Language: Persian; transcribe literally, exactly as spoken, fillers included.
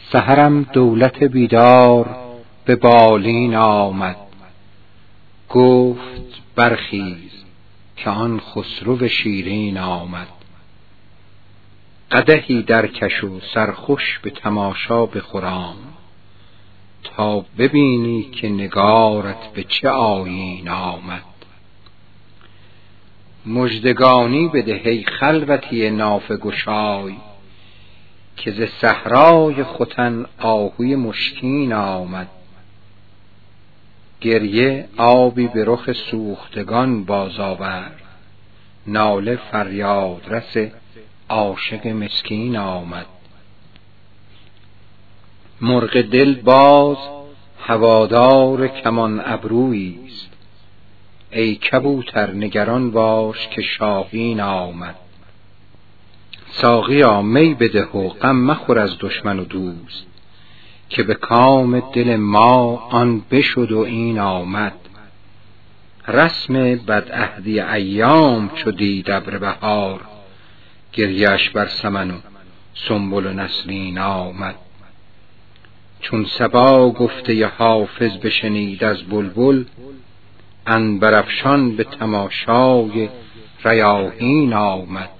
سحرم دولت بیدار به بالین آمد. گفت برخیز که آن خسرو شیرین آمد. قدحی درکش و سرخوش به تماشا بخرام، تا ببینی که نگارت به چه آیین آمد. مژدگانی بده ای خلوتی نافه گشای، که ز صحرای ختن آهوی مشکین آمد. گریه آبی به رخ سوختگان باز آورد، ناله فریاد رس عاشق مسکین آمد. مرغ دل باز هوادار کمان ابرویی است، ای کبوتر نگران باش که شاهین آمد. ساقیا می بده و غم مخور از دشمن و دوست، که به کام دل ما آن بشد و این آمد. رسم بدعهدی ایام چو دید ابر بهار، گریه‌اش بر سمن و سنبل و نسرین آمد. چون صبا گفته حافظ بشنید از بلبل، عنبرافشان به تماشای ریاحین آمد.